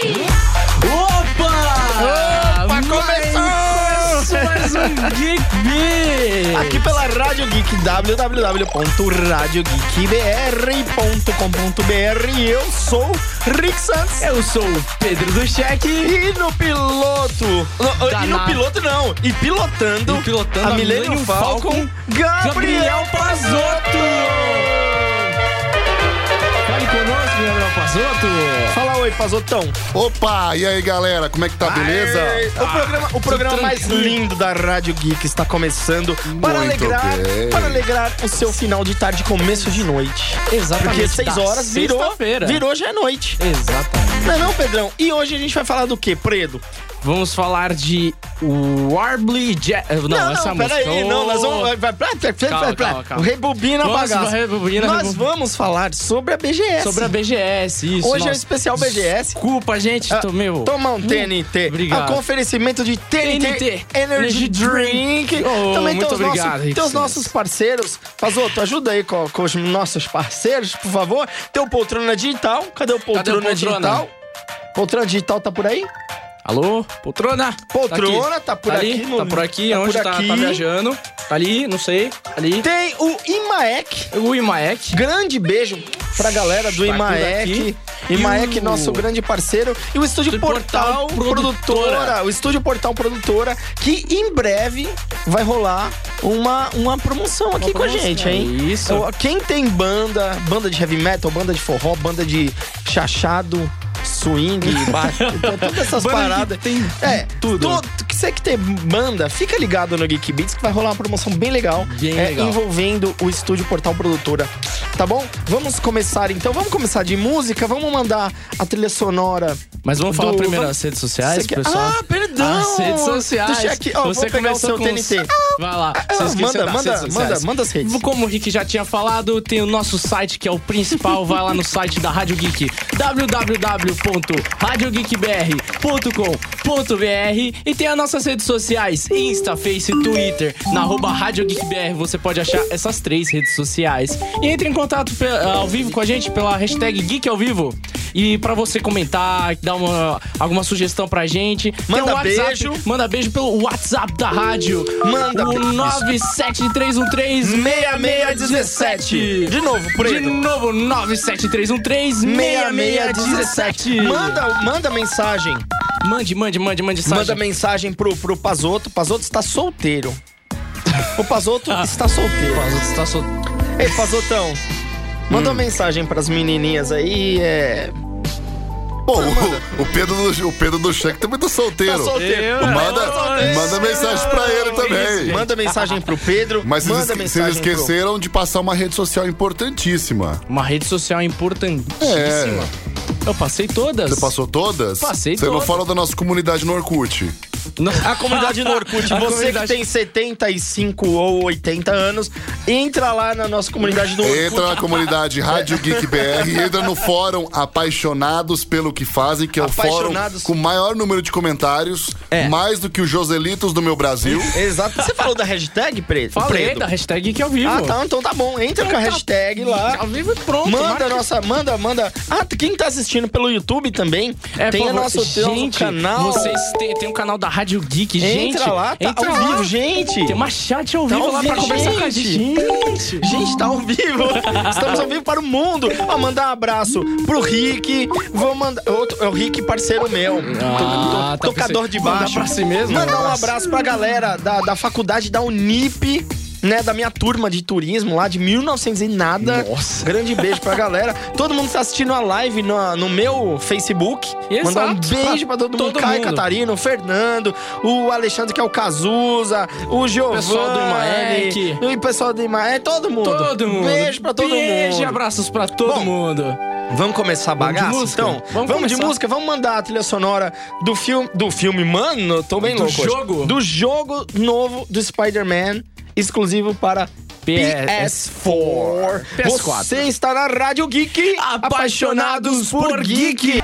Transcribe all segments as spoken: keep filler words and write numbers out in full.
Opa! Opa, começou! Mais um Geek Beat! Aqui pela Rádio Geek, w w w ponto radio geek b r ponto com ponto b r. Eu sou Rick Santos. Eu sou o Pedro do Cheque. E no piloto... Da e no nave. piloto não. E pilotando, E pilotando a a Millennium Millennium Falcon, Falcon, Gabriel Gabriel Pazotto. Fale conosco, Gabriel Pazotto. Fala oi, Pazotão. Opa, e aí galera, como é que tá, beleza? Aê, o programa, o programa mais tranquilo. lindo da Rádio Geek está começando para Muito alegrar, bem. para alegrar o seu final de tarde, começo de noite. Exatamente. Porque seis da horas virou, sexta-feira. virou já é noite. Exatamente. Não é não, Pedrão? E hoje a gente vai falar do quê, Predo? Vamos falar de Warbly Jet... Não, não, essa não, música... peraí, não, nós vamos... Oh. Vai, vai, vai, vai, Calma, vai, calma, calma. Rebobina a Vamos, bagaça. rebobina, Nós rebobina. vamos falar sobre a B G S. Sobre a B G S, isso. Hoje é o nossa. especial B G S. Desculpa, gente, Ah, tô meu... Toma um T N T. Obrigado. A oferecimento de T N T, T N T Energy Energy Drink. Oh, Também muito tem os obrigado, nossos, Rick tem os Santos. nossos parceiros. Pazotto, ajuda aí com, com os nossos parceiros, por favor. Tem o Poltrona Digital. Cadê o Poltrona, Cadê o Poltrona? Digital? Poltrona Digital tá por aí? Alô? Poltrona? Poltrona, tá por ali, aqui no- Tá por aqui, tá onde por tá, aqui. tá viajando. Tá ali, não sei. Ali. Tem o Imaek. O Imaek. Grande beijo pra galera do Tá por Imaek. aqui. Imaek, E o- nosso grande parceiro. E o Estúdio Estúdio Portal, Portal Produtora. Produtora. O Estúdio Portal Produtora, que em breve vai rolar uma, uma promoção aqui com a promoção, gente, hein? isso. Então, quem tem banda, banda de heavy metal, banda de forró, banda de chachado, swing, baixo, então, todas essas Banda que paradas. tem é, tudo. to- que você que tem banda, fica ligado no Geek Beats que vai rolar uma promoção bem legal, Bem é, legal. envolvendo o Estúdio Portal Produtora. Tá bom? Vamos começar então, vamos começar de música, vamos mandar a trilha sonora. Mas vamos falar do- primeiro vamos- as redes sociais, Você quer- pessoal? Ah, perdão! As redes sociais. Deixa aqui, ó, Você vou pegar o começou seu com T N T. os- Vai lá. Ah, Você esqueceu manda, das manda, redes sociais. manda, manda as redes. Como o Rick já tinha falado, tem o nosso site que é o principal. Vai lá no site da Rádio Geek, w w w ponto radio geek b r ponto com ponto b r, e tem as nossas redes sociais, Insta, Face, Twitter, na arroba Rádio Geek B R. Você pode achar essas três redes sociais. E entre em contato pe- ao vivo com a gente pela hashtag Geek ao Vivo. E pra você comentar, dar uma, alguma sugestão pra gente. Tem Manda o WhatsApp, beijo. Manda beijo pelo WhatsApp da rádio. Manda o beijo. nove sete três um três seis seis um sete. De novo, De Preto. novo, nove sete três um três seis seis um sete. Manda, manda mensagem. Mande, mande, mande, mande mensagem. Manda mensagem pro, pro Pazotto. Pazotto está solteiro. O Pazotto Ah. está solteiro. Pazotto está sol... Ei, Pazotão. Manda Hum. uma mensagem pras menininhas aí, é... Pô, o, o Pedro do, o Pedro do Cheque também tá solteiro. Tá solteiro. Eu- Manda, eu- manda mensagem pra ele também. Manda mensagem pro Pedro. Mas vocês, manda esque- vocês mensagem pro... esqueceram de passar uma rede social importantíssima. Uma rede social importantíssima. É. Eu passei todas. Você passou todas? Passei Você não todas. fala da nossa comunidade no Orkut. Não. A comunidade no Orkut, A você comunidade- que tem setenta e cinco ou oitenta anos, entra lá na nossa comunidade no Orkut. Entra na comunidade Rádio Geek B R e entra no fórum Apaixonados pelo que fazem, que é o fórum Apaixonados. com maior número de comentários, É. mais do que os Joselitos do meu Brasil. Exato. Você falou da hashtag, Preto? Falei Preto. da hashtag Geek ao Vivo. Ah, tá, então tá bom. Entra com a hashtag lá. Ao vivo e pronto. Manda marca. a nossa, manda, manda. Ah, quem tá assistindo pelo YouTube também, É, tem por o nosso, favor, tem o nosso gente, canal. Vocês têm, tem um canal da Rádio Geek, gente. Entra lá, tá entra ao lá. vivo, gente. Tem uma chat ao Tá vivo ao lá pra vivo, conversar com a gente. gente. Gente, tá ao vivo. Estamos ao vivo para o mundo. Ó, mandar um abraço pro Rick. Vou mandar. Outro, é o Rick, parceiro meu. Ah, To- to- tá, tocador pensei- de baixo. mandar pra si mesmo? Mandar um Nossa. abraço pra galera da, da faculdade da Unip. Né, da minha turma de turismo lá de mil e novecentos e nada. Nossa. Grande beijo pra galera. Todo mundo que tá assistindo a live no, no meu Facebook. Exato. Mandar um beijo pra todo mundo. Todo Caio, mundo. Catarina, o Fernando, o Alexandre que é o Cazuza, o Giovanni. Pessoal do Imaek. E o pessoal do Imaek. Todo mundo. Todo mundo. Beijo pra todo Beijo mundo. e abraços pra todo Bom, mundo. Vamos começar a Vamos de bagaça, música? então? Vamos Vamos de começar. música, vamos mandar a trilha sonora do filme... Do filme, mano, tô bem Do louco hoje. jogo? Do jogo novo do Spider-Man, exclusivo para P S quatro. P S quatro. Você está na Rádio Geek, apaixonados por geek.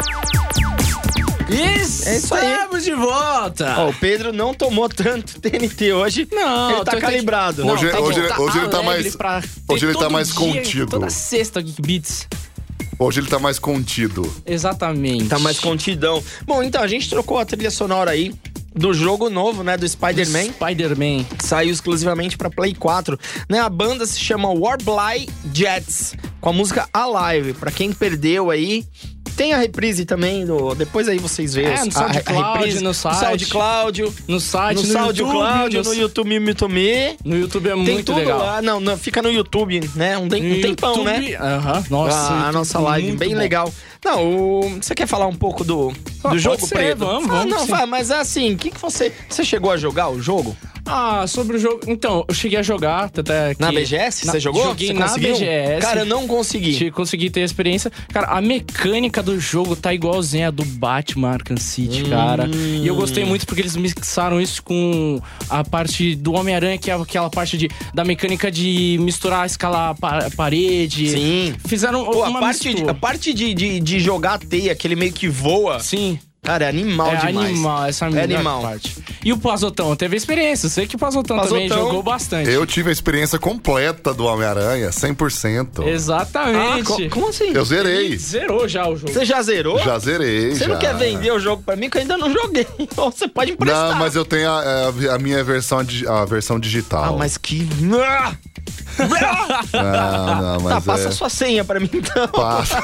Isso, É isso aí. Estamos de volta. Ó, o Pedro não tomou tanto T N T hoje. Não, ele tá tô- calibrado. Hoje- tem que hoje- estar hoje ele tá alegre mais- pra ter hoje ele tá todo mais dia, contido. Toda sexta, Geek Beats. Hoje ele tá mais contido. Exatamente. Tá mais contidão. Bom, então, a gente trocou a trilha sonora aí do jogo novo, né, do Spider-Man. Spider-Man. Que saiu exclusivamente pra Play quatro. Né, a banda se chama Warbly Jets, com a música Alive. Pra quem perdeu aí... Tem a reprise também, do, depois aí vocês veem. É, no SoundCloud, no site. No SoundCloud. No site, no, no SoundCloud, YouTube, no YouTube Mitomi. No YouTube é Tem muito tudo legal. lá. Não, não, fica no YouTube, né? Um, tem, um tempão, YouTube, né? Aham, uh-huh, nossa. A, a nossa live, muito bem bom. legal. Não, o, você quer falar um pouco do, do Ah, jogo, pode ser, Preto? vamos, ah, vamos, Não, sim. vai, mas é assim, o que, que você... Você chegou a jogar o jogo? Ah, sobre o jogo... Então, eu cheguei a jogar até que... Na B G S? Na- Você jogou? Joguei Você na conseguiu? B G S. Cara, eu não consegui. Che- Consegui ter a experiência. Cara, a mecânica do jogo tá igualzinha a do Batman Arkham City, cara. E eu gostei muito porque eles mixaram isso com a parte do Homem-Aranha, que é aquela parte de, da mecânica de misturar, escalar a pa- parede. Sim. Fizeram Pô, uma a parte, de, mistura. a parte de, de, de jogar a teia, que ele meio que voa. Sim. Cara, é animal É demais. animal, essa é a melhor animal. parte. E o Pazotão teve experiência. Eu sei que o Pazotão, também Pazotão- jogou bastante. Eu tive a experiência completa do Homem-Aranha, cem por cento. Ah, Exatamente. co- como assim? Eu zerei. Ele zerou já o jogo. Você já zerou? Já zerei, Você já. não quer vender o jogo pra mim, que eu ainda não joguei. Ou você pode emprestar. Não, mas eu tenho a, a- a minha versão, di- a versão digital. Ah, mas que... Ah! Não, não, mas Tá, passa é... a sua senha pra mim, então. Passa.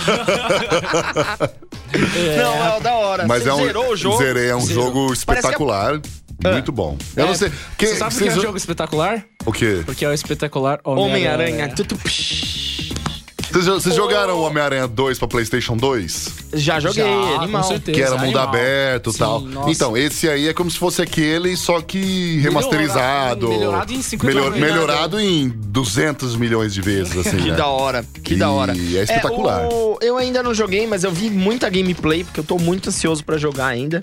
Não, é da hora. Mas Você é um, zerou o jogo? Zerei, é um Zerou. jogo espetacular. Muito bom. Eu É, não sei... Quem, Você sabe por que é vocês- um jogo espetacular? O quê? Porque é o espetacular Homem-Aranha. Homem-Aranha. Tutu, psh. Vocês, vocês jogaram o Homem-Aranha dois pra PlayStation dois? Já joguei, Já, animal. com certeza. Que era mundo animal. aberto e Sim, tal. nossa. Então, esse aí é como se fosse aquele, só que remasterizado. Melhorado em cinquenta Melhor- vezes. Melhorado em duzentos milhões de vezes, assim, Que né? da hora, que E da hora. é espetacular. o- eu ainda não joguei, mas eu vi muita gameplay, porque eu tô muito ansioso pra jogar ainda.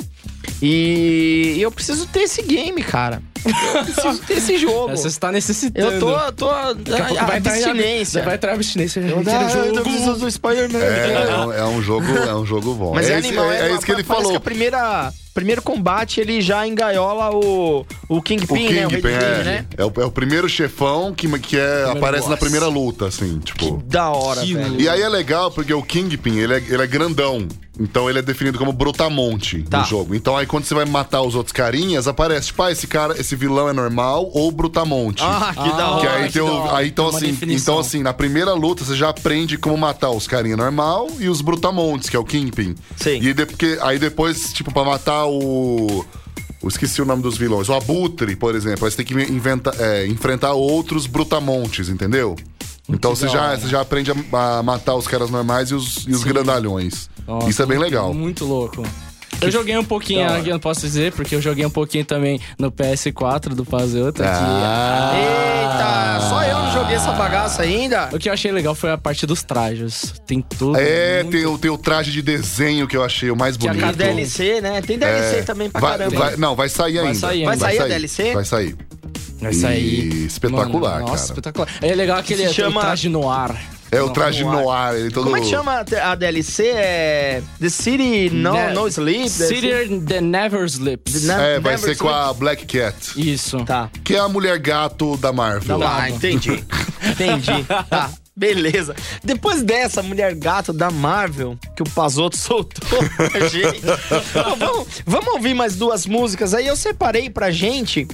E eu preciso ter esse game, cara. Eu preciso ter esse jogo. Você está necessitando. Eu tô, tô Daqui a pouco a, vai entrar em abstinência. Vai entrar abstinência. Eu Eu quero jogo. eu preciso do Spider-Man. É, é um, é um jogo, é um jogo bom. Mas é, esse- animal, é, é é, isso que ele parece falou. que a primeira primeiro combate ele já engaiola o, o O Kingpin, né? O Red Kingpin, King, é, né? é, o, é o primeiro chefão que, que é, aparece na boss. primeira luta, assim, tipo... Da hora, Que velho. E aí é legal porque o Kingpin, ele é, ele é grandão. Então ele é definido como Brutamonte Tá. no jogo. Então aí quando você vai matar os outros carinhas, aparece, tipo, ah, esse cara, esse vilão é normal ou Brutamonte. Ah, que da Ah, Que hora. aí, que tem o- da hora. aí então Tem uma assim, definição. então assim, na primeira luta você já aprende como matar os carinha normal e os Brutamontes, que é o Kingpin. Sim. E de- porque, aí depois, tipo, pra matar o... Eu esqueci o nome dos vilões. O Abutre, por exemplo. Aí você tem que inventa- é, enfrentar outros Brutamontes, entendeu? Então você da já, hora. você já aprende a, a matar os caras normais e os, e os grandalhões. Nossa, Isso é bem muito- legal. Muito louco. Eu joguei um pouquinho, da hora. aqui eu não posso dizer, porque eu joguei um pouquinho também no P S quatro do Pazota. Ah. Eita, só eu não joguei essa bagaça ainda. O que eu achei legal foi a parte dos trajes. Tem tudo. É, muito- tem o, tem o traje de desenho que eu achei o mais Que a bonito. Tem D L C, né? Tem D L C É, também pra vai- caramba. vai- não, vai sair ainda. sair Vai ainda. sair a D L C? Vai sair. Vai sair. E espetacular, Mano, nossa, cara. espetacular. É legal aquele Se chama- o traje no ar. É o traje no ar. noir. Ele todo... Como é que chama a D L C? É The City No, Ne- no Sleep? City that Never Sleeps. The Ne- É, vai Never ser com a Black Cat. Isso. Tá. Que é a mulher gato da Marvel. Da Ah, Marvel. entendi. Entendi. Tá. Beleza. Depois dessa mulher gato da Marvel, que o Pazotto soltou pra gente. Bom, vamos, vamos ouvir mais duas músicas aí. Eu separei pra gente.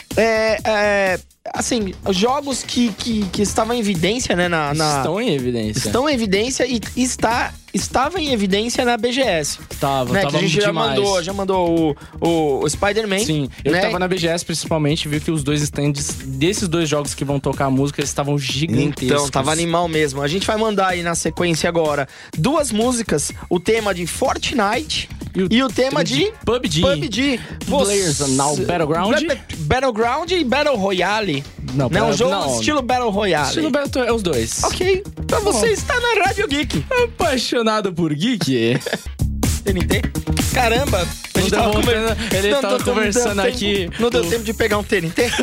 É, é, assim, jogos que, que, que estavam em evidência, né? Na, na- Estão em evidência. estão em evidência e está, estava em evidência na B G S. Tava, Né? tava Que a gente já demais. mandou, já mandou o, o, o Spider-Man. Sim, eu né? tava na B G S principalmente, vi que os dois stands desses dois jogos que vão tocar a música eles estavam gigantescos. Então, tava animal mesmo. A gente vai mandar aí na sequência agora duas músicas, o tema de Fortnite e o, tema de P U B G. P U B G. Players Now Battleground. Ba- Battleground e Battle Royale. Não, Né? Um pra- jogo não. estilo Battle Royale. Estilo Battle é os dois. Ok. Pra você está na Rádio Geek. Apaixonado por geek. T N T. Caramba. A gente Não tava deu come- voltando, ele não tava deu- não conversando deu aqui. tempo- Não deu o- tempo de pegar um T N T?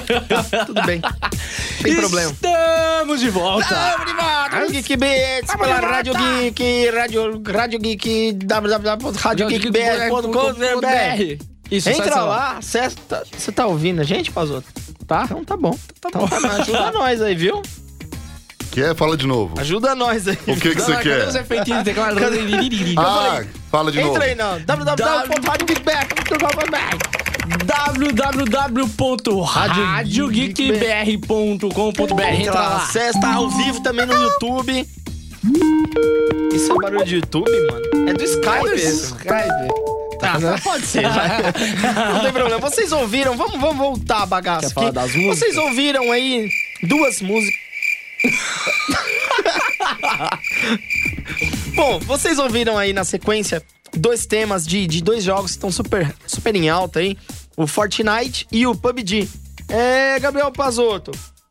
Tudo bem. Sem problema. Estamos de volta. Vamos de volta, Rádio Geek Beats, Vamos pela de Rádio volta. Geek, Rádio, Rádio Geek, w w w ponto rádio geek b r ponto com ponto b r. Isso, Entra sai lá, você tá, cê tá ouvindo a gente, Pazotto? Tá? Então tá bom. Então tá, ajuda nós aí, viu? que é? Fala de novo. Ajuda nós aí. O que que você Cadê quer? os efeitinhos de teclado? Ah, fala de novo. Entra aí, não. w w w ponto rádio geek b r ponto com ponto b r w w w ponto rádio geek b r ponto com ponto b r. Entra lá. Acessa, tá ao vivo também no YouTube. Isso é barulho de YouTube, mano? É do Skype. esse. Tá, tá, pode ser, vai. Não tem problema. Vocês ouviram? Vamos, vamos voltar a bagaça Quer falar aqui. das músicas? Vocês ouviram aí duas músicas. Bom, vocês ouviram aí na sequência dois temas de, de dois jogos que estão super, super em alta aí. O Fortnite e o P U B G. É, Gabriel Pazotto.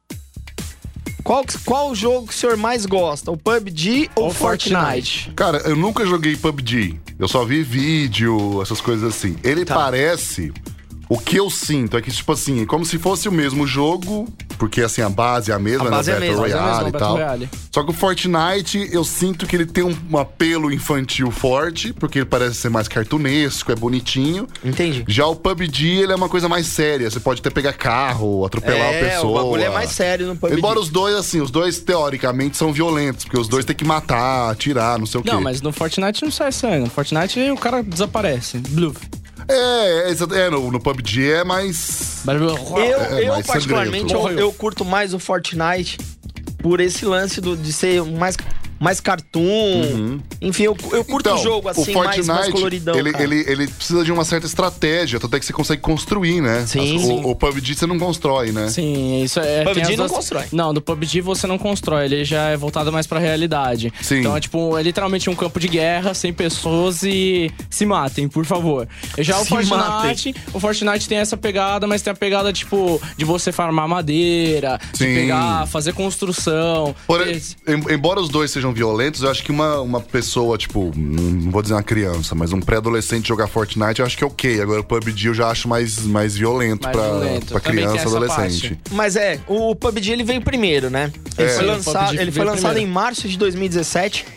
Qual, qual jogo que o senhor mais gosta? O P U B G ou Ou o Fortnite? Fortnite. Cara, eu nunca joguei P U B G. Eu só vi vídeo, essas coisas assim. Ele Tá. parece... O que eu sinto é que, tipo assim, é como se fosse o mesmo jogo, porque, assim, a base é a mesma, A base né? é a Battle mesma, é a Royale mesma, e Battle tal. Royale. Só que o Fortnite, eu sinto que ele tem um, um apelo infantil forte, porque ele parece ser mais cartunesco, é bonitinho. Entendi. Já o P U B G, ele é uma coisa mais séria. Você pode até pegar carro, atropelar É, a pessoa. o bagulho é mais sério no P U B G. Embora os dois, assim, os dois teoricamente são violentos, porque os dois têm que matar, atirar, não sei o quê. Não, mas no Fortnite não sai sangue. No Fortnite o cara desaparece. Blue. É, é, exa- é, no, no P U B G é mais... Eu, É, eu mais particularmente, eu, sangrento. eu curto mais o Fortnite por esse lance do, de ser mais, mais cartoon. Enfim, eu, eu curto Então, o jogo assim, mais, mais coloridão. ele, cara. ele, ele precisa de uma certa estratégia, tanto é que você consegue construir, né? Sim, As- sim. O, o P U B G você não constrói, né? Sim, isso é. P U B tem G as não duas- constrói. Não, no P U B G você não constrói, ele já é voltado mais pra realidade. Sim. Então é tipo, é literalmente um campo de guerra, sem pessoas e se matem, por favor. Já o Se Fortnite, matem. o Fortnite tem essa pegada, mas tem a pegada tipo de você farmar madeira, de Sim. pegar, fazer construção. Por- Esse- em- embora os dois sejam violentos, eu acho que uma, uma pessoa, tipo, não vou dizer uma criança, mas um pré-adolescente jogar Fortnite, eu acho que é ok. Agora o P U B G eu já acho mais, mais violento Mais pra, violento. pra Também tem criança e essa adolescente. parte. Mas é, o P U B G ele veio primeiro, né? Ele É. foi Sim, o lançado, P U B G ele foi veio lançado primeiro. em março de dois mil e dezessete,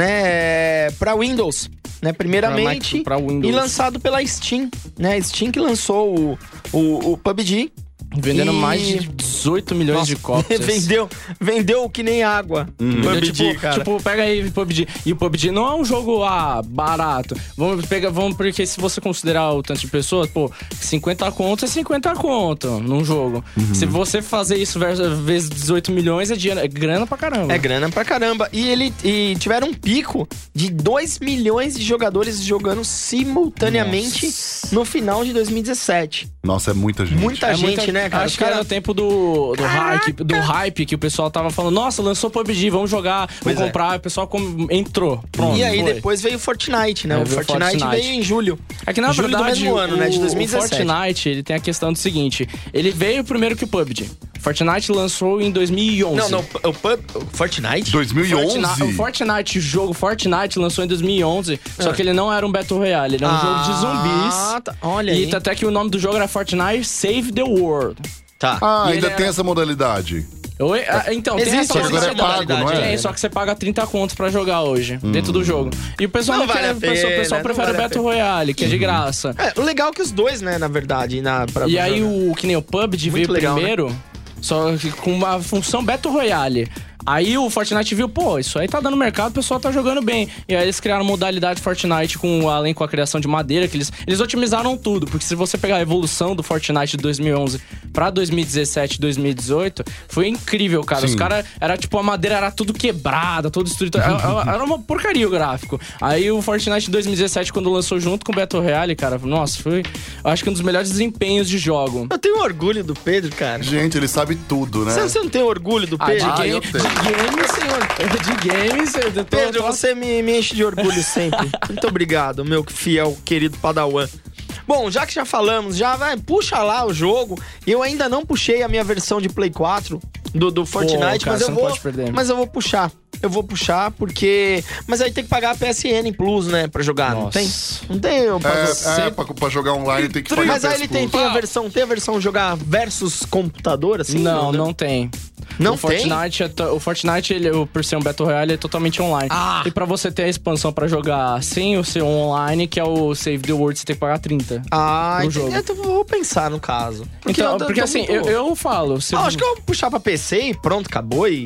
né? Pra Windows, né? Primeiramente. Pra Mac- pra Windows. E lançado pela Steam, né? Steam que lançou o, o, o P U B G. Vendendo E- mais de dezoito milhões Nossa, de cópias. vendeu, vendeu que nem água. P U B Entendeu? G, tipo, cara. tipo, pega aí o P U B G. E o P U B G não é um jogo ah, barato. Vamos pegar, vamos, porque se você considerar o tanto de pessoas, pô, cinquenta conto é cinquenta conto num jogo. Se você fazer isso versus- vezes dezoito milhões, é, dinheiro, é grana pra caramba. É grana pra caramba. E ele e tiveram um pico de dois milhões de jogadores jogando simultaneamente Nossa. no final de dois mil e dezessete. Nossa, é muita gente. Muita É gente, muita- né, cara? Acho Os que era cara- o tempo do, do, hype, do hype que o pessoal tava falando, nossa, lançou P U B G, vamos jogar, Pois vamos é. comprar. O pessoal com- entrou. Pronto. E aí foi. depois veio o Fortnite, né? É, o veio o Fortnite, Fortnite. veio em julho. É que na Julho do verdade, mesmo ano, o, né, de dois mil e dezessete. o Fortnite, ele tem a questão do seguinte, ele veio primeiro que o P U B G. Fortnite lançou em dois mil e onze. Não, não, o, Pub, o Fortnite? dois mil e onze? Fortnite, o Fortnite, o jogo Fortnite lançou em dois mil e onze, só Ah. que ele não era um Battle Royale, ele era um jogo de zumbis. Ah, tá. Olha E aí. até que o nome do jogo era Fortnite Save the World. Tá. Ah, E ainda ele tem era- essa modalidade. Então, tem Existe, essa Só que agora é modalidade. pago, não é? Tem, só que você paga trinta contos pra jogar hoje, dentro do jogo. E o pessoal Não não, vale quer, a o pessoal, o pena, pessoal não prefere vale o a Battle pena. Royale, que é de graça. É, o legal é que os dois, né, na verdade, na, pra, E pra aí, jogar. o que nem o P U B G Muito veio legal, né? primeiro, só que com uma função Battle Royale. Aí o Fortnite viu, pô, isso aí tá dando mercado, o pessoal tá jogando bem. E aí eles criaram modalidade Fortnite, com, além com a criação de madeira, que eles, eles otimizaram tudo. Porque se você pegar a evolução do Fortnite de dois mil e onze pra dois mil e dezessete, dois mil e dezoito, foi incrível, cara. Sim. Os caras, era tipo, a madeira era tudo quebrada, tudo destruído. Era, era uma porcaria o gráfico. Aí o Fortnite de dois mil e dezessete, quando lançou junto com o Battle Royale, cara, nossa, foi, eu acho que um dos melhores desempenhos de jogo. Eu tenho orgulho do Pedro, cara. Gente, ele sabe tudo, né? Você, você não tem orgulho do Ah, Pedro? de, Ah, game, eu de tenho. games, senhor. De games, eu tô, Pedro, tô- você me, me enche de orgulho sempre. Muito obrigado, meu fiel, querido Padawan. Bom, já que já falamos, já vai, puxa lá o jogo. Eu ainda não puxei a minha versão de Play quatro do, do Fortnite, cara, mas você eu não vou. pode perder. Mas eu vou puxar. Eu vou puxar porque. Mas aí tem que pagar a P S N Plus, né? Pra jogar, não Nossa. tem? Não tem, eu passo. É, é pra, pra jogar online tem que pagar Mas aí P S ele tem, Plus. tem a versão, tem a versão jogar versus computador, assim? Não, né? não tem. Não o Fortnite, é to- o Fortnite, ele, o- por ser um Battle Royale, é totalmente online. Ah. E pra você ter a expansão pra jogar sem o seu online, que é o Save the World, você tem que pagar trinta. Ah, no entendi. jogo. Então eu vou pensar no caso. Então, eu tô- porque tô assim, muito- eu, eu falo... Se Ah, acho que eu vou puxar pra P C e pronto, acabou e...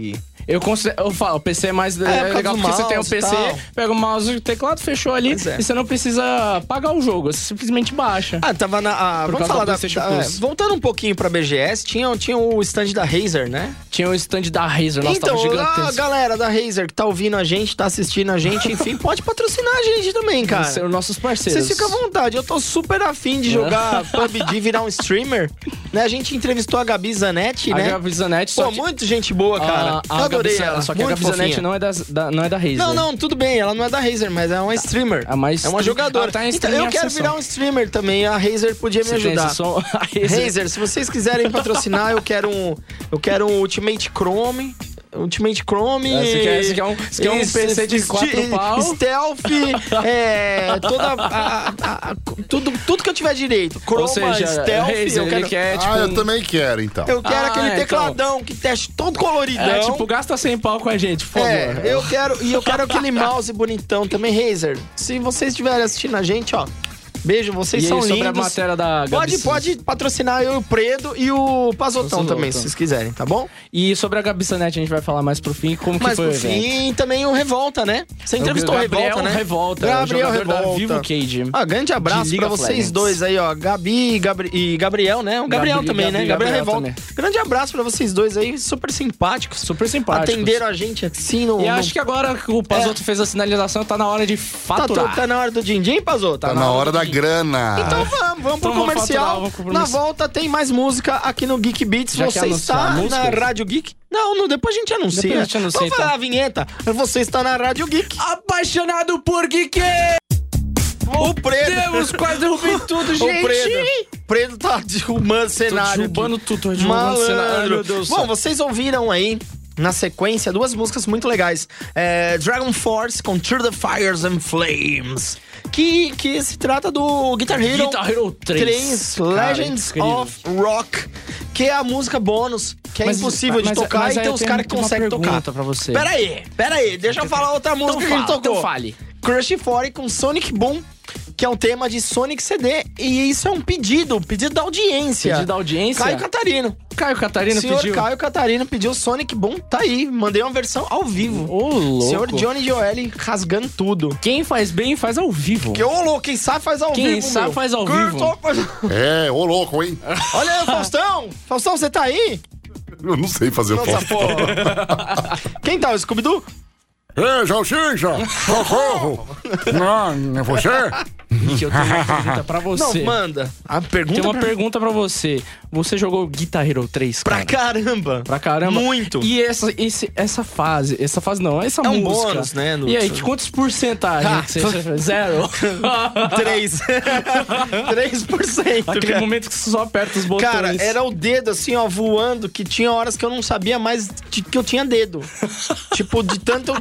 Eu, considero, eu falo, o P C é mais É, é, por causa legal do porque você tem o mouse e P C, tal. pega o mouse e o teclado, fechou ali, Pois é. e você não precisa pagar o jogo, você simplesmente baixa. Ah, tava na. ah, Por vamos causa falar da da. PlayStation da- Plus. é, voltando um pouquinho pra B G S, tinha, tinha o stand da Razer, né? Tinha o stand da Razer, nossa, então, tava a gigantesco. galera da Razer que tá ouvindo a gente, tá assistindo a gente, enfim, pode patrocinar a gente também, cara. São nossos parceiros. Vocês ficam à vontade, eu tô super afim de jogar P U B G, virar um streamer. Né? A gente entrevistou a Gabi Zanetti, A né? Gabi Zanetti, só Pô, que... muito gente boa, cara. A, a eu adorei Gabi, ela. Só que a muito Gabi Zanetti fofinha. não é, das, da, não é da Razer. Não, não, tudo bem, ela não é da Razer, mas é uma streamer. É uma É stream- uma jogadora. ela tá em Então, stream eu em quero ascensão. virar um streamer também, a Razer podia me Você tem ajudar. esse som- a Razer- Razer, se vocês quiserem patrocinar, eu quero um, eu quero um Ultimate Chrome. Ultimate Chrome. Ah, você quer- você quer um- você quer um Esse- P C de esse- quatro pau? Stealth, é, toda a- a- a- tudo, tudo que eu tiver direito. Chroma, Ou seja, Stealth, Razer, eu quero, ele quer, tipo... ah, eu um- também quero, então. eu quero Ah, aquele então. tecladão que teste todo coloridão. É, tipo, gasta cem pau com a gente, por favor. É, eu quero, e eu quero aquele mouse bonitão também, Razer. Se vocês estiverem assistindo a gente, ó, beijo, vocês E são aí, sobre lindos. a matéria da Gabi... Pode, pode patrocinar eu e o Predo e o Pazotão Pazotão. também, se vocês quiserem, tá bom? E sobre a Gabi Zanetti, a gente vai falar mais pro fim, como que Mas foi por o evento. fim, também o Revolta, né? Você entrevistou o Gabriel Revolta, né? Revolta, Gabriel o jogador Revolta. da Vivo Cage. Ah, grande abraço De League pra of vocês Legends. dois aí, ó. Gabi e, Gabri- e Gabriel, né? O Gabriel Gabri- também, né? Gabri- Gabriel, Gabriel Revolta. também. Grande abraço pra vocês dois aí, super simpáticos. Super simpáticos. Atenderam a gente assim no... E no- acho que agora que o Pazoto fez a sinalização, tá na hora de Tá, faturar. tá na hora do din-din, Pazoto? Tá na hora da grana. Então vamos, vamos pro Então vamos comercial. faturar, vamos pro Na comercial. volta tem mais música aqui no Geek Beats. Já Você quer está anunciar na músicas? Rádio Geek? Não, não, depois a gente anuncia. Depois a gente anuncia, Vamos então. falar a vinheta. Você está na Rádio Geek. Apaixonado por geek! O Predo. Deus, quase derrubei tudo, gente! O Predo. Predo tá derrubando o cenário. derrubando aqui. tudo, tô derrubando o cenário. Ai, meu Deus do Bom, céu. vocês ouviram aí, na sequência, duas músicas muito legais. É, Dragon Force com Through the Fires and Flames. Que, que se trata do Guitar Hero, Guitar Hero três. Cara, Legends incrível. of Rock, que é a música bônus, que é Mas- impossível de mas- tocar mas e aí tem eu os tenho caras que uma conseguem tocar. pergunta pra você. Pera aí, pera aí, deixa eu falar outra música que a gente fala, tocou. então fale. Crush forty com Sonic Boom, que é um tema de Sonic C D. E isso é um pedido, um pedido da audiência. Pedido da audiência? Caio Catarino. Caio Catarino Senhor pediu. Caio Catarino pediu Sonic Boom, tá aí. Mandei uma versão ao vivo. Ô, louco. Senhor Johnny Joel rasgando tudo. Quem faz bem, faz ao vivo. Que ô louco, quem sabe faz ao Quem vivo. sabe meu. faz ao Quem vivo. sabe faz- É, ô louco, hein? Olha aí, Faustão. Faustão, você tá aí? Eu não sei fazer o Nossa, Faustão. porra. Quem tá? O Scooby-Doo? Ei, Salsicha! Socorro! Não, é você? Que eu tenho uma pergunta pra você. Não, manda. A pergunta Tem uma pra... pergunta pra você. Você jogou Guitar Hero três, pra cara? caramba. Pra caramba. Muito. E essa, esse, essa fase, essa fase não, essa É um música. bônus, né, no- E aí, quantos porcentagem Ah. que você Zero. Três. Três por cento. Aquele cara. momento que você só aperta os botões. Cara, era o dedo assim, ó, voando, que tinha horas que eu não sabia mais de que eu tinha dedo. Tipo, de tanto.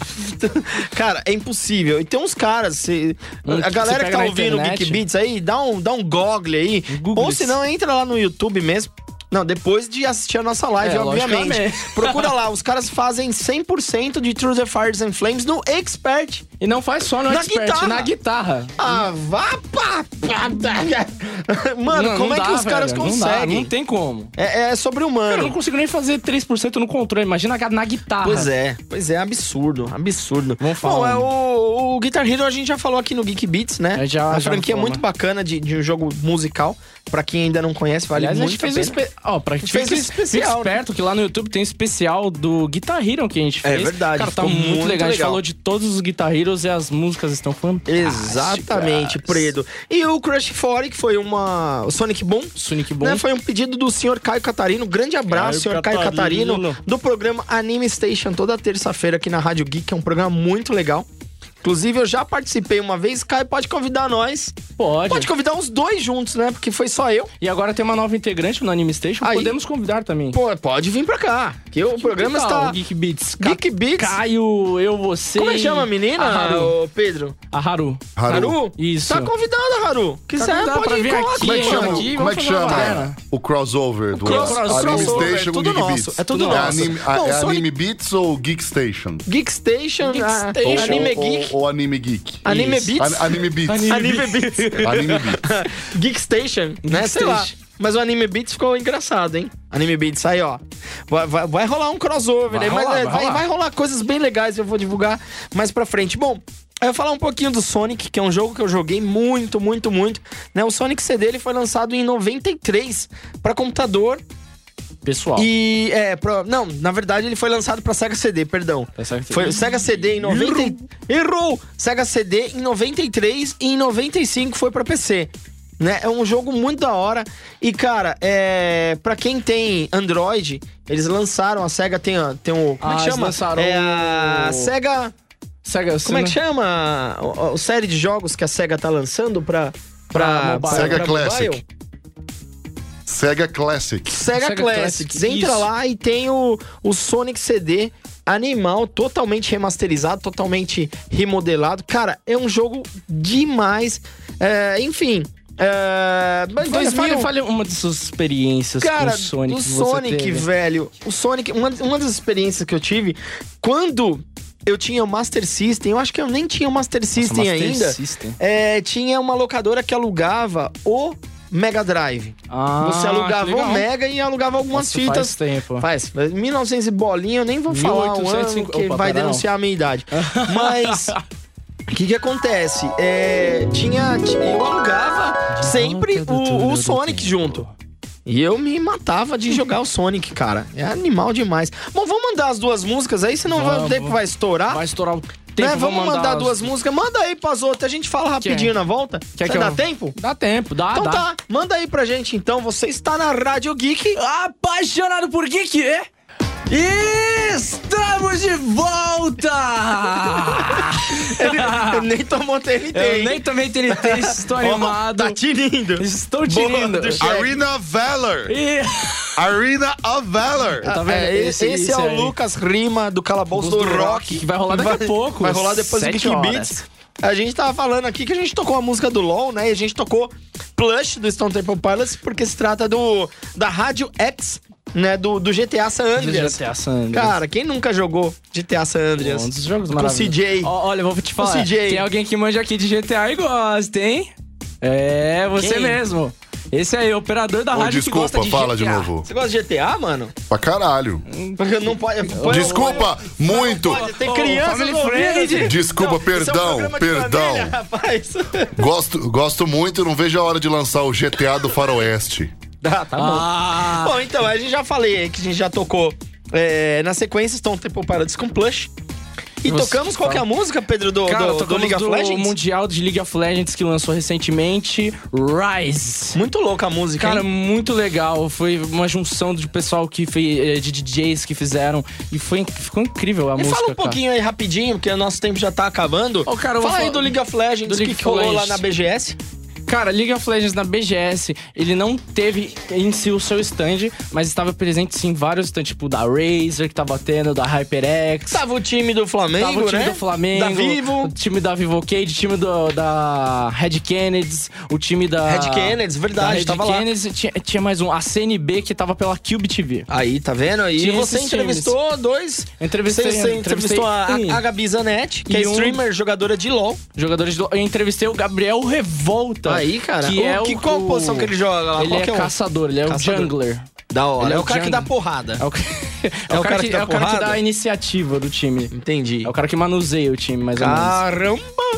Cara, é impossível. E tem uns caras, se- Hum, a que galera você que pega tá na ouvindo o internet. Geek Beats aí, dá um, dá um google aí. Google Ou isso. se não, entra lá no YouTube mesmo. Não, depois de assistir a nossa live, É, obviamente. logicamente. Procura lá, os caras fazem cem por cento de Through the Fires and Flames no Expert. E não faz só no Na Expert, guitarra. na guitarra. Ah, vá pá, pá, pá. Mano, Não, como não é que dá, os caras velho, não dá, conseguem? Não, tem como. É, é sobre Cara, eu humano. não consigo nem fazer três por cento no controle. Imagina na guitarra. Pois é, pois é, absurdo, absurdo. Vamos falar. Bom, é o, o Guitar Hero a gente já falou aqui no Geek Beats, né? É, já- Uma já franquia falou, muito né? bacana de, de um jogo musical. Pra quem ainda não conhece, vale Aliás, a muito gente fez um a pena. espe... Ó, pra gente fique- fez um especial, fique esperto que lá no YouTube tem um especial do Guitar Hero que a gente É fez. verdade, Cara, tá ficou muito, muito legal. A gente legal. falou de todos os Guitar Heroes e as músicas estão fantásticas. Exatamente, Predo. E o Crush forty, que foi uma... O Sonic Boom, Sonic Boom. né, foi um pedido do senhor Caio Catarino. Grande abraço, Caio senhor Caio Catarino. Catarino, do programa Anime Station, toda terça-feira aqui na Rádio Geek, que é um programa muito legal. Inclusive, eu já participei uma vez. Caio pode convidar nós. Pode. Pode convidar os dois juntos, né? Porque foi só eu. E agora tem uma nova integrante no Anime Station. Aí. Podemos convidar também. Pô, pode vir pra cá. Que o programa Que tal está... o Geek Beats. Geek Beats. Caio, eu, você. Como é que e chama a menina, A Haru. ô, Pedro? A Haru. Haru. Isso. Tá convidada, Haru. Quiser, convidada pode pra vir colar aqui, Como é que Vem chama, aqui, como é que vamos fazer uma chama matéria. o crossover do Cross- Anime crossover, Station tudo com Geek nosso, Beats? é tudo nosso. Anime, Bom, é Sonic- Anime Beats ou Geek Station? Geek Station, Geek ah, Station. Anime ou, Geek. Ou, ou Anime Geek? Anime Isso. Beats. An- anime Beats. Anime Anime Beats. Anime Beats. Geek Station, né? Sei lá. Station. mas o Anime Beats ficou engraçado, hein? Anime Beats, aí, ó. Vai, vai, vai rolar um crossover, Vai né? rolar, mas é, vai vai, rolar. vai rolar coisas bem legais, eu vou divulgar mais pra frente. Bom, eu vou falar um pouquinho do Sonic, que é um jogo que eu joguei muito, muito, muito. Né? O Sonic C D ele foi lançado em noventa e três pra computador. Pessoal. E, é, pra, não, na verdade ele foi lançado pra Sega C D, perdão. Pra Sega C D. Foi o Sega C D em noventa... Errou! Errou! Sega C D em noventa e três e em noventa e cinco foi pra P C. Né? É um jogo muito da hora. E, cara, é... pra quem tem Android, eles lançaram, a Sega tem, tem o... Como Ah, é que eles chama? lançaram É a o- Sega... Sega, Como é que chama? O, o série de jogos que a Sega tá lançando pra... Pra Pra, mobile. Sega pra Classic. mobile? Sega Classic. Sega, Sega Classics. Classics, Entra isso. lá e tem o, o Sonic C D animal, totalmente remasterizado, totalmente remodelado. Cara, é um jogo demais. É, enfim... É, mas Fale, dois mil... fale, fale uma de suas experiências Cara, com o Sonic. o que você Sonic, teve. velho. O Sonic, uma, uma das experiências que eu tive, quando eu tinha o Master System, eu acho que eu nem tinha o Master System Master ainda. System. É, tinha uma locadora que alugava o Mega Drive. Ah, Você alugava que o legal. Mega e alugava algumas Nossa, fitas. faz tempo. Faz, mil e novecentos e bolinha, eu nem vou falar o mil oitocentos e ano cinquenta. que Opa, vai pera, não. denunciar a minha idade. Mas o que que acontece? É, tinha, ti- eu alugava sempre o, o Sonic junto. E eu me matava de jogar o Sonic, cara. É animal demais. Bom, vamos mandar as duas músicas aí, senão Vamos. o tempo vai estourar. Vai estourar o tempo. Né? vou Vamos mandar as- duas músicas. Manda aí pras outras, a gente fala rapidinho na volta. Quer Você que dá eu- tempo? Dá tempo, dá, Então dá. tá, manda aí pra gente então. Você está na Rádio Geek. Apaixonado por geek, é? Estamos de volta! Ele nem tomou T N T. Eu hein? nem tomei T N T, estou Ó, animado. Tá tinindo. Estou Boa tirando. do chefe. Arena of Valor. E... Arena of Valor. Tá vendo? É, esse, Esse- esse esse é o aí. Lucas Rima do Calabouço do, Do Rock. Rock, que vai rolar daqui a pouco, Vai rolar depois do sete Geek horas. Beats. A gente tava falando aqui que a gente tocou a música do LoL, né? E a gente tocou Plush do Stone Temple Pilots, porque se trata do da Rádio X, né? Do, do G T A San Andreas. G T A San Andreas. Cara, quem nunca jogou G T A San Andreas? Um dos jogos Com maravilhosos. C J. Ó, olha, eu vou te falar. C J. Tem alguém que manja aqui de G T A e gosta, hein? É, você Quem? mesmo. Esse aí, operador da Ô, rádio que gosta desculpa, de fala G T A. de novo. Você gosta de G T A, mano? Pra caralho. Porque não pode. pode- Desculpa, muito. Pode ter Ô, crianças family ouvindo, friend. gente. Desculpa, Não, esse é um perdão, programa de perdão. família, rapaz. Gosto, gosto muito, não vejo a hora de lançar o G T A do Faroeste. Ah, tá bom. Ah, Bom, então, a gente já falei aí que a gente já tocou é, na sequência, Stone Temple Pilots com Plush. E Você tocamos qual que é a música, Pedro, do, cara, do, do tocamos League of do Legends? Mundial de League of Legends que lançou recentemente, Rise. Muito louca a música, Cara, hein? muito legal. Foi uma junção de pessoal que fez, eh, de D Js que fizeram. E foi, ficou incrível a Me música. fala um cara. pouquinho aí rapidinho, porque o nosso tempo já tá acabando. Ô, cara, eu vou fala aí falar- do League of Legends, do o League que, que of rolou lá Legends. na B G S. Cara, League of Legends na B G S, ele não teve em si o seu stand, mas estava presente sim em vários stands, tipo da Razer, que tava tendo, da HyperX. Tava o time do Flamengo, Tava o time né? do Flamengo, Da Vivo. o time da Vivocade, o time do, da Red Kennedys, o time da... Red Kennedys, verdade, da Red tava lá. Kennedys, tinha, tinha mais um, a C N B, que tava pela Cube T V. Aí, tá vendo? E Tinha você esses entrevistou dois. Entrevistei, Você, você entrevistei entrevistou a, um a Gabi Zanetti, que é E um- streamer, jogadora de LoL. jogadores do... Eu entrevistei o Gabriel Revolta. Aí, cara. Que o, é o... que, qual o- posição que ele joga lá? Ele qual é que é o... caçador, ele é Caçador. o jungler. Da hora. Ele É o cara que dá jungle. porrada. É o, é o cara, que, dá é o cara que porrada? dá a iniciativa do time. Entendi. É o cara que manuseia o time, mais ou menos. Caramba!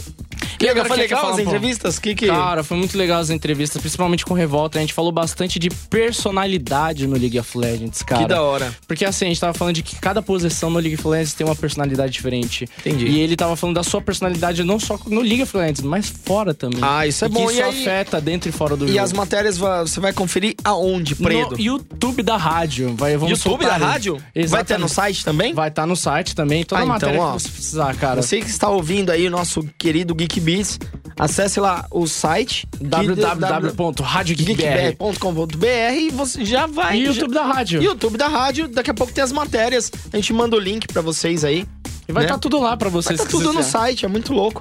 E agora agora foi quer que eu legal fale as um pouco? entrevistas? Que que... Cara, foi muito legal as entrevistas, principalmente com o Revolta. A gente falou bastante de personalidade no League of Legends, cara. Que da hora. Porque assim, a gente tava falando de que cada posição no League of Legends tem uma personalidade diferente. Entendi. E ele tava falando da sua personalidade não só no League of Legends, mas fora também. Ah, isso é E bom. Que E isso aí- afeta dentro e fora do E jogo. as matérias va- você vai conferir aonde, Predo? No YouTube da rádio. Vai, vamos YouTube da soltar aí. rádio? Vai ter Exatamente. no site também? Vai estar no site também, toda Ah, a matéria então, ó, que você precisar, cara. Você que está ouvindo aí o nosso querido Geek Beats, acesse lá o site w w w ponto rádio geek b r geekbr ponto com ponto b r e você já vai. E YouTube já... da rádio. YouTube da rádio, daqui a pouco tem as matérias. A gente manda o link pra vocês aí. E vai né? estar tudo lá pra Vai vocês. tá se tudo no quiser. site, é muito louco.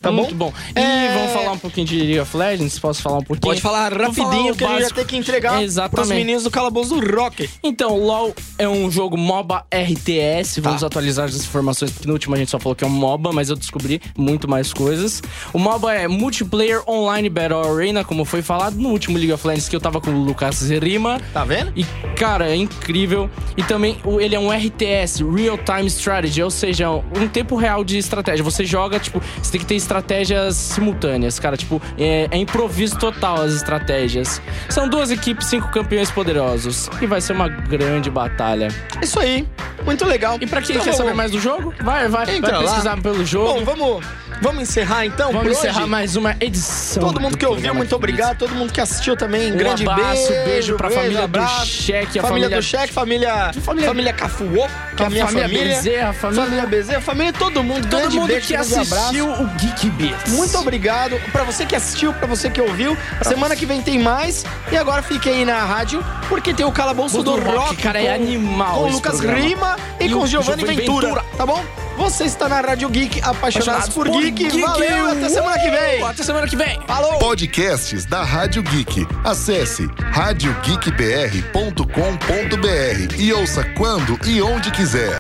tá Muito bom? bom. E É... vamos falar um pouquinho de League of Legends? Posso falar um pouquinho? Pode falar Vou rapidinho, falar o que a gente já básico. tem que entregar Exatamente. pros meninos do Calabouço do Rock. Então, o LoL é um jogo MOBA R T S. Vamos Tá. atualizar as informações, porque no último a gente só falou que é um MOBA, mas eu descobri muito mais coisas. O MOBA é Multiplayer Online Battle Arena, como foi falado no último League of Legends, que eu tava com o Lucas Rima. Tá vendo? E, cara, é incrível. E também, o- ele é um R T S, Real Time Strategy, ou seja, um tempo real de estratégia. Você joga, tipo, você tem que ter estratégias simultâneas, cara. Tipo, é, é improviso total as estratégias. São duas equipes, cinco campeões poderosos. E vai ser uma grande batalha. Isso aí. Muito legal. E pra quem Então, quer saber vamos- mais do jogo, vai, vai, Entra vai lá. pesquisar pelo jogo. Bom, vamos, vamos encerrar então Vamos por encerrar hoje. mais uma edição. Todo mundo do que ouviu, programa muito aqui. obrigado. Todo mundo que assistiu também, Um grande abraço, beijo. beijo pra família do abraço. Cheque, a família, família- do Cheque, família, Família- família Cafuô, que é a minha família família. Bezerra, família- família Bezerra, família todo mundo. Todo grande mundo beijo, que grande assistiu abraço. o Geek Beats. Muito obrigado pra você que assistiu, pra você que ouviu. Semana que vem tem mais. E agora fique aí na rádio, porque tem o Calabouço do, Do Rock, Rock. cara, é com- animal Com o esse Lucas programa. Rima e, E com o o Giovanni Giovanni Ventura, Ventura. tá bom? Você está na Rádio Geek, apaixonados, Apaixonados por, por geek. Geek. Valeu, até semana que vem. Até semana que vem. Falou! Podcasts da Rádio Geek. Acesse rádio geek b r ponto com ponto b r e ouça quando e onde quiser.